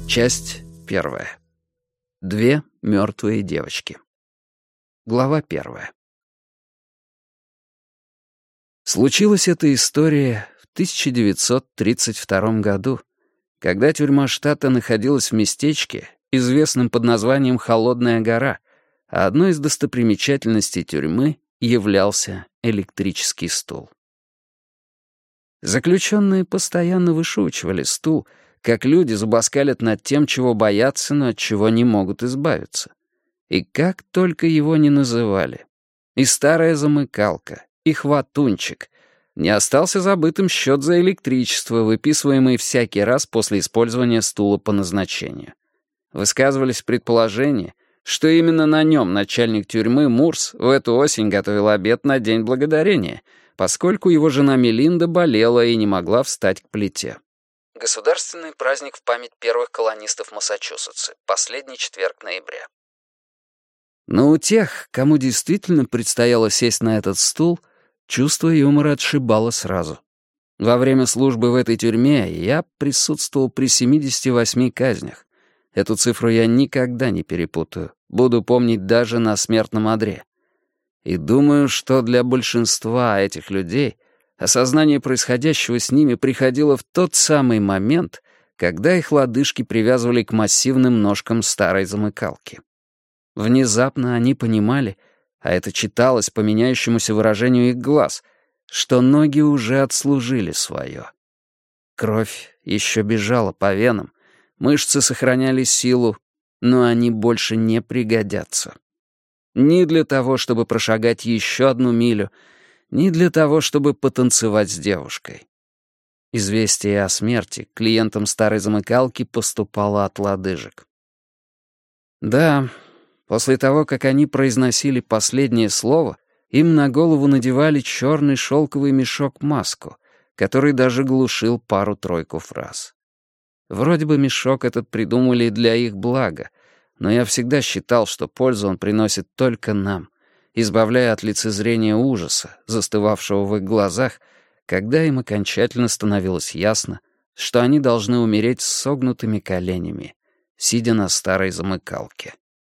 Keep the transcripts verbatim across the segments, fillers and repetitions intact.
Часть первая. Две мертвые девочки. Глава первая. Случилась эта история в тысяча девятьсот тридцать втором году, когда тюрьма штата находилась в местечке, известном под названием «Холодная гора», а одной из достопримечательностей тюрьмы являлся электрический стул. Заключенные постоянно вышучивали стул, как люди зубоскалят над тем, чего боятся, но от чего не могут избавиться. И как только его не называли. И старая замыкалка, и хватунчик. Не остался забытым счет за электричество, выписываемый всякий раз после использования стула по назначению. Высказывались предположения, что именно на нем начальник тюрьмы Мурс в эту осень готовил обед на День Благодарения, поскольку его жена Мелинда болела и не могла встать к плите. Государственный праздник в память первых колонистов Массачусетса. Последний четверг ноября. Но у тех, кому действительно предстояло сесть на этот стул, чувство юмора отшибало сразу. Во время службы в этой тюрьме я присутствовал при семидесяти восьми казнях. Эту цифру я никогда не перепутаю, буду помнить даже на смертном одре. И думаю, что для большинства этих людей осознание происходящего с ними приходило в тот самый момент, когда их лодыжки привязывали к массивным ножкам старой замыкалки. Внезапно они понимали, а это читалось по меняющемуся выражению их глаз, что ноги уже отслужили свое. Кровь еще бежала по венам, мышцы сохраняли силу, но они больше не пригодятся. Ни для того, чтобы прошагать еще одну милю, ни для того, чтобы потанцевать с девушкой. Известие о смерти клиентам старой замыкалки поступало от лодыжек. Да, после того, как они произносили последнее слово, им на голову надевали черный шелковый мешок-маску, который даже глушил пару-тройку фраз. Вроде бы мешок этот придумали для их блага, но я всегда считал, что пользу он приносит только нам, избавляя от лицезрения ужаса, застывавшего в их глазах, когда им окончательно становилось ясно, что они должны умереть с согнутыми коленями, сидя на старой замыкалке.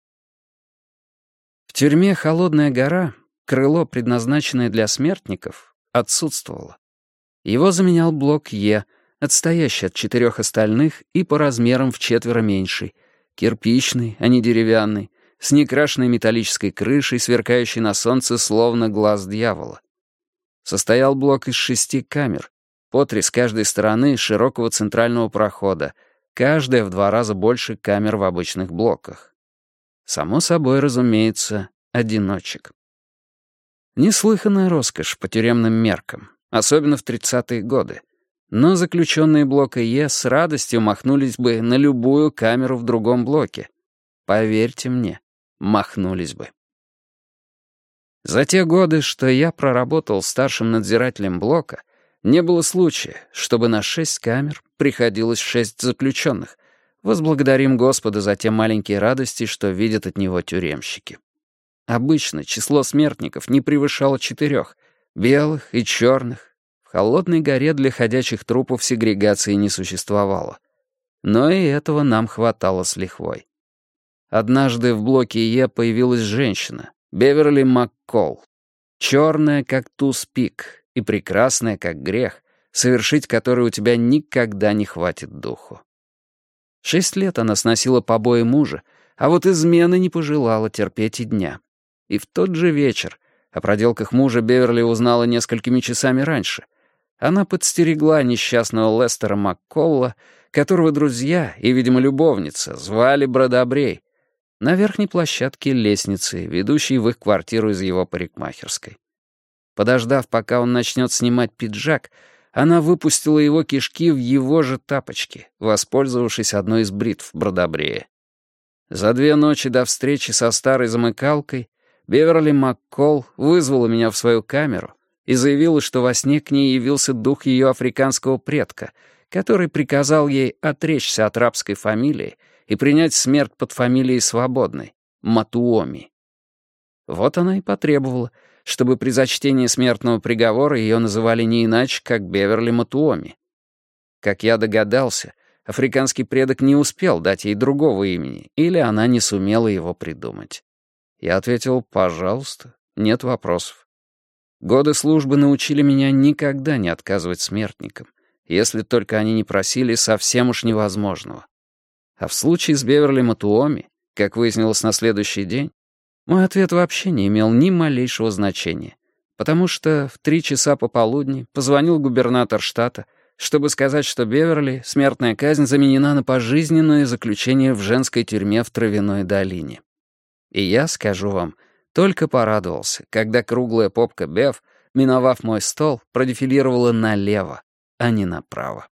В тюрьме «Холодная гора» крыло, предназначенное для смертников, отсутствовало. Его заменял блок Е, отстоящий от четырех остальных и по размерам вчетверо меньший, кирпичный, а не деревянный, с некрашенной металлической крышей, сверкающей на солнце словно глаз дьявола. Состоял блок из шести камер, по три с каждой стороны широкого центрального прохода, каждая в два раза больше камер в обычных блоках. Само собой, разумеется, одиночек. Неслыханная роскошь по тюремным меркам, особенно в тридцатые годы. Но заключенные блока Е с радостью махнулись бы на любую камеру в другом блоке. Поверьте мне, махнулись бы. За те годы, что я проработал старшим надзирателем блока, не было случая, чтобы на шесть камер приходилось шесть заключенных. Возблагодарим Господа за те маленькие радости, что видят от него тюремщики. Обычно число смертников не превышало четырех, белых и черных. В Холодной горе для ходячих трупов сегрегации не существовало. Но и этого нам хватало с лихвой. Однажды в блоке Е появилась женщина, Беверли Маккол, черная, как туз-пик, и прекрасная, как грех, совершить который у тебя никогда не хватит духу. Шесть лет она сносила побои мужа, а вот измены не пожелала терпеть и дня. И в тот же вечер, о проделках мужа Беверли узнала несколькими часами раньше, она подстерегла несчастного Лестера Макколла, которого друзья и, видимо, любовница звали Бродобрей, на верхней площадке лестницы, ведущей в их квартиру из его парикмахерской. Подождав, пока он начнет снимать пиджак, она выпустила его кишки в его же тапочки, воспользовавшись одной из бритв Бродобрея. За две ночи до встречи со старой замыкалкой Беверли Маккол вызвала меня в свою камеру и заявила, что во сне к ней явился дух ее африканского предка, который приказал ей отречься от рабской фамилии и принять смерть под фамилией свободной — Матуоми. Вот она и потребовала, чтобы при зачтении смертного приговора ее называли не иначе, как Беверли Матуоми. Как я догадался, Африканский предок не успел дать ей другого имени, или она не сумела его придумать. Я ответил: «Пожалуйста, нет вопросов». Годы службы научили меня никогда не отказывать смертникам, если только они не просили совсем уж невозможного. А в случае с Беверли Матуоми, как выяснилось на следующий день, мой ответ вообще не имел ни малейшего значения, потому что в три часа пополудни позвонил губернатор штата, чтобы сказать, что Беверли смертная казнь заменена на пожизненное заключение в женской тюрьме в Травяной долине. И я, скажу вам, только порадовался, когда круглая попка Бев, миновав мой стол, продефилировала налево, а не направо.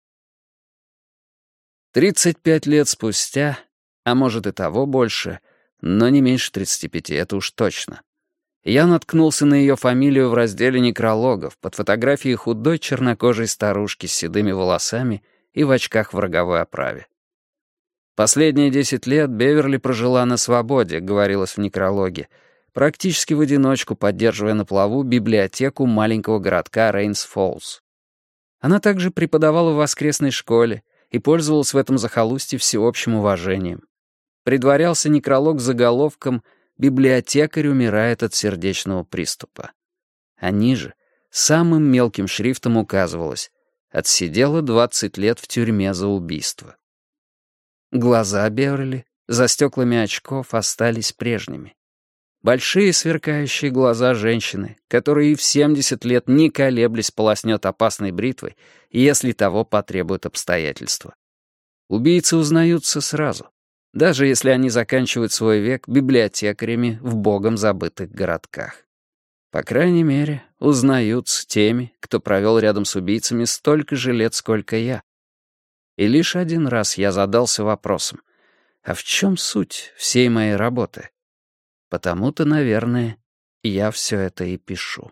Тридцать пять лет спустя, а может и того больше, но не меньше тридцати пяти, это уж точно, я наткнулся на ее фамилию в разделе некрологов под фотографией худой чернокожей старушки с седыми волосами и в очках в роговой оправе. Последние десять лет Беверли прожила на свободе, говорилось в некрологе, практически в одиночку поддерживая на плаву библиотеку маленького городка Рейнс-Фоллс. Она также преподавала в воскресной школе и пользовалась в этом захолустье всеобщим уважением. Предварялся некролог заголовком «Библиотекарь умирает от сердечного приступа». А ниже самым мелким шрифтом указывалось: «Отсидела двадцать лет в тюрьме за убийство». Глаза Беверли за стеклами очков остались прежними. Большие сверкающие глаза женщины, которые и в семьдесят лет не колеблясь полоснет опасной бритвой, если того потребуют обстоятельства. Убийцы узнаются сразу, даже если они заканчивают свой век библиотекарями в богом забытых городках. По крайней мере, узнаются теми, кто провел рядом с убийцами столько же лет, сколько я. И лишь один раз я задался вопросом: а в чем суть всей моей работы? Потому-то, наверное, я все это и пишу.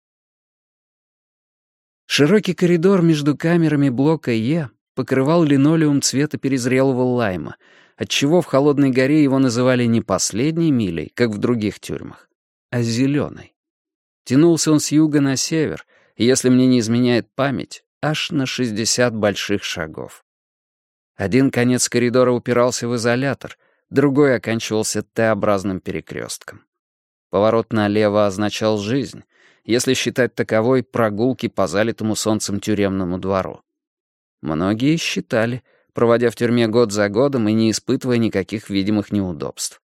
Широкий коридор между камерами блока Е покрывал линолеум цвета перезрелого лайма, отчего в Холодной горе его называли не последней милей, как в других тюрьмах, а зеленой. Тянулся он с юга на север, и, если мне не изменяет память, аж на шестьдесят больших шагов. Один конец коридора упирался в изолятор, другой оканчивался Т-образным перекрестком. Поворот налево означал жизнь, если считать таковой прогулки по залитому солнцем тюремному двору. Многие считали, проводя в тюрьме год за годом и не испытывая никаких видимых неудобств.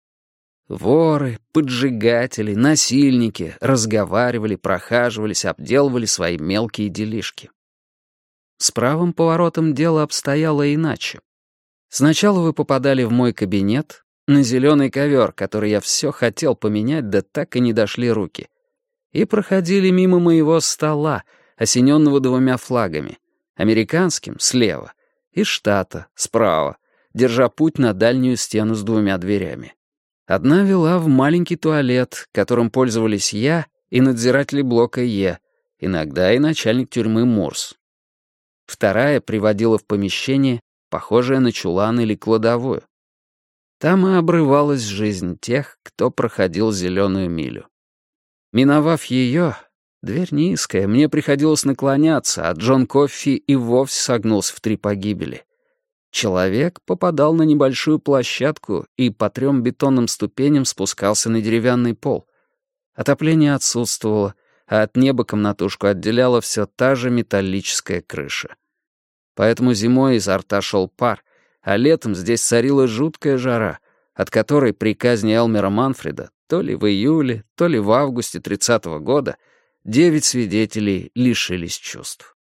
Воры, поджигатели, насильники разговаривали, прохаживались, обделывали свои мелкие делишки. С правым поворотом дело обстояло иначе. Сначала вы попадали в мой кабинет, на зеленый ковер, который я все хотел поменять, да так и не дошли руки, и проходили мимо моего стола, осененного двумя флагами, американским слева и штата справа, держа путь на дальнюю стену с двумя дверями. Одна вела в маленький туалет, которым пользовались я и надзиратели блока Е, иногда и начальник тюрьмы Мурс. Вторая приводила в помещение, похожее на чулан или кладовую. Там и обрывалась жизнь тех, кто проходил зеленую милю. Миновав ее, дверь низкая, мне приходилось наклоняться, а Джон Коффи и вовсе согнулся в три погибели. Человек попадал на небольшую площадку и по трем бетонным ступеням спускался на деревянный пол. Отопление отсутствовало, а от неба комнатушку отделяла все та же металлическая крыша. Поэтому зимой изо рта шел пар, а летом здесь царила жуткая жара, от которой при казни Элмера Манфреда то ли в июле, то ли в августе тридцатого года девять свидетелей лишились чувств.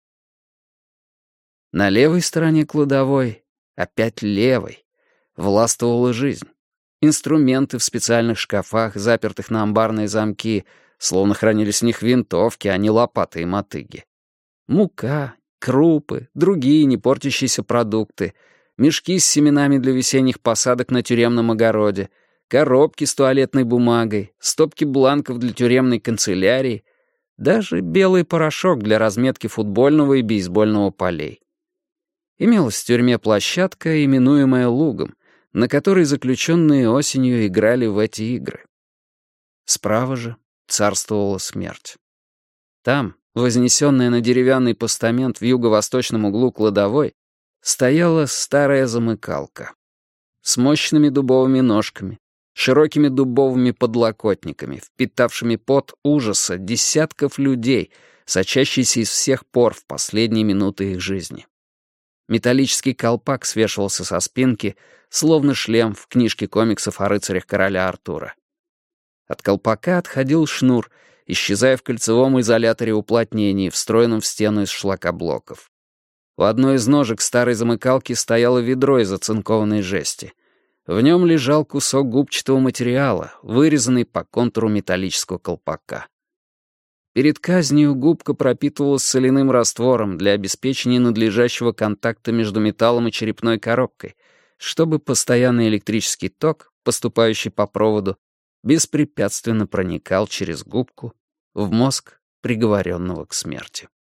На левой стороне кладовой, опять левой, властвовала жизнь. Инструменты в специальных шкафах, запертых на амбарные замки, словно хранились в них винтовки, а не лопаты и мотыги. Мука, крупы, другие не портящиеся продукты, мешки с семенами для весенних посадок на тюремном огороде, коробки с туалетной бумагой, стопки бланков для тюремной канцелярии, даже белый порошок для разметки футбольного и бейсбольного полей. Имелась в тюрьме площадка, именуемая лугом, на которой заключенные осенью играли в эти игры. Справа же царствовала смерть. Там, вознесенная на деревянный постамент в юго-восточном углу кладовой, стояла старая замыкалка с мощными дубовыми ножками, широкими дубовыми подлокотниками, впитавшими пот ужаса десятков людей, сочащийся из всех пор в последние минуты их жизни. Металлический колпак свешивался со спинки, словно шлем в книжке комиксов о рыцарях короля Артура. От колпака отходил шнур, исчезая в кольцевом изоляторе уплотнений, встроенном в стену из шлакоблоков. У одной из ножек старой замыкалки стояло ведро из оцинкованной жести. В нем лежал кусок губчатого материала, вырезанный по контуру металлического колпака. Перед казнью губка пропитывалась соляным раствором для обеспечения надлежащего контакта между металлом и черепной коробкой, чтобы постоянный электрический ток, поступающий по проводу, беспрепятственно проникал через губку в мозг приговоренного к смерти.